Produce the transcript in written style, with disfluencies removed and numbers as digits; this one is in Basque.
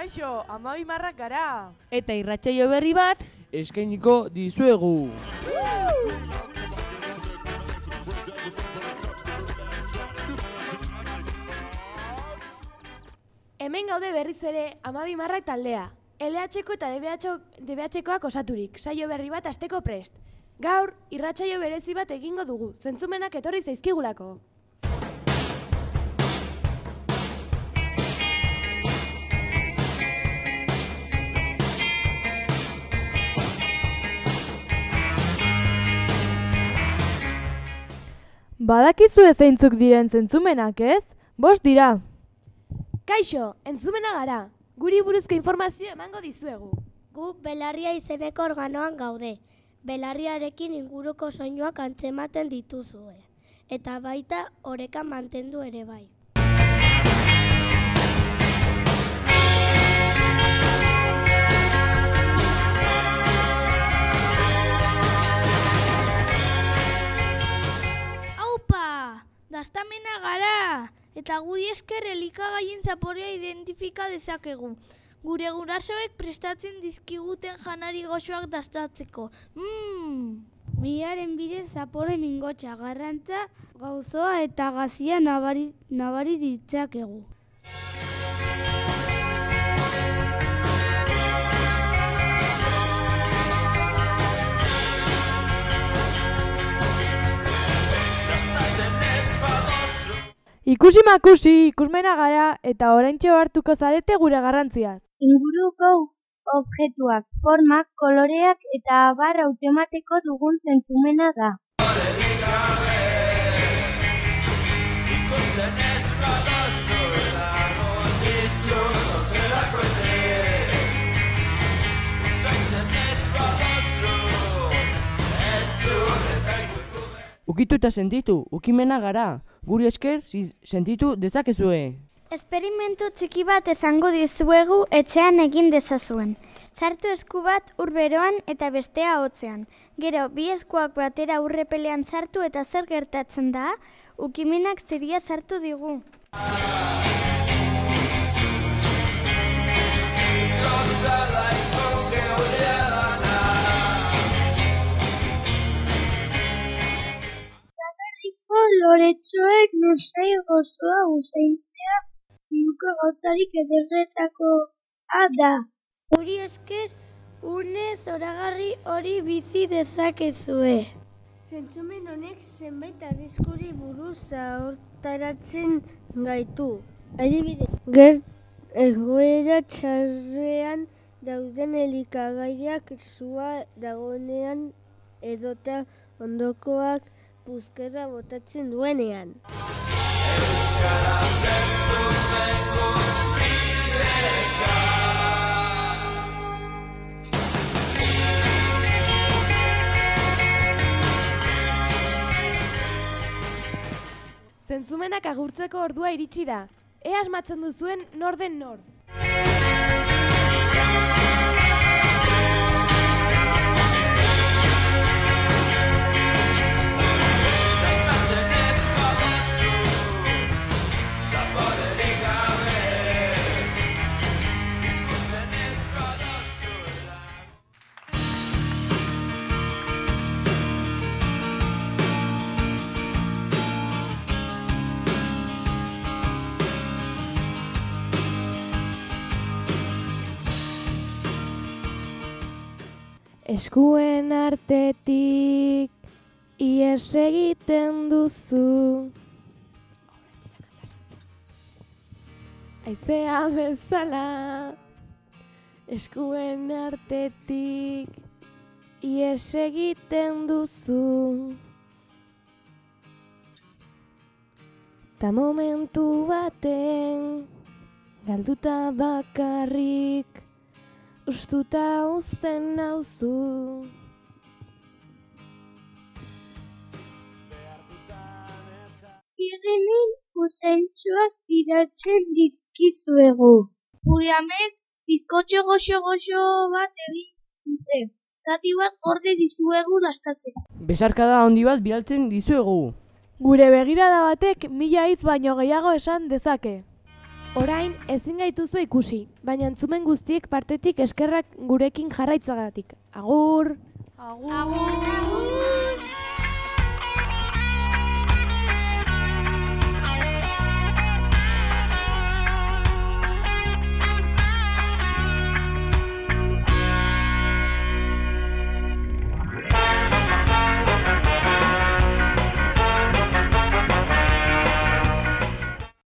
Kaixo, 12 marrak gara. Eta irratsaio berri bat eskainiko dizuegu. Hemen gaude berriz ere 12 marrak taldea. LH-ko eta DBH-koak osaturik, saio berri bat asteko prest. Gaur, irratsaio berezi bat egingo dugu, zentzumenak etorri zaizkigulako. Badakizu zeintzuk diren zentzumenak, ez? 5 dira. Kaixo, entzumena gara. Guri buruzko informazio emango dizuegu. Gu belarria izeneko organoan gaude. Belarriarekin inguruko soinuak antzematen dituzue. Eta baita oreka mantendu ere bai. Aupa! Dastamena gara! Eta guri esker elikagaien zaporea identifika dezakegu. Gure gurasoek prestatzen dizkiguten janari goxoak dastatzeko. Miaren bidez zapore mingotxa, garrantza, gauzoa eta gazia nabari ditzakegu. Ikusi-makusi, ikusmena gara eta oraintxe hartuko zarete gure garrantziaz. Inguruko objektuak, formak, koloreak eta abar automateko dugun zentzumena da. Ukitu eta sentitu, ukimena gara. Guri esker sentitu dezakezue. Esperimentu txiki bat esango dizuegu etxean egin dezazuen. Sartu esku bat ur beroan eta bestea hotzean. Gero, bi eskuak batera urrepelean sartu eta zer gertatzen da, ukimenak ziria sartu digu. Loretxoek nosai gozoa usaintzea nuko gozarik ederretakoa da. Guri esker une zoragarri hori bizi dezakezue. Zentzumen honek zenbait arriskuri buruz zaurtaratzen gaitu. Adibidez, egoera txarrean dauden elikagaiak sua dagoenean edota ondokoak puzkerra botatzen duenean. Zentzumenak agurtzeko ordua iritsi da. Ea asmatzen duzuen nor den nor. Eskuen artetik ihes egiten duzu. Haizea bezala. Eskuen artetik ihes egiten duzu. Ta momentu baten galduta bakarrik ustuta uzten nauzu. Birrimin usaintxoak bidaltzen dizkizuegu. Gure amek bizkotxo goxo bat egin dute. Zati bat gorde dizuegu dastatzeko. Besarkada handi bat bidaltzen dizuegu. Gure begirada batek 1000 hitz baino gehiago esan dezake. Orain ezin gaituzu ikusi, baina entzumen guztiek partetik eskerrak gurekin jarraitzagatik. Agur! Agur!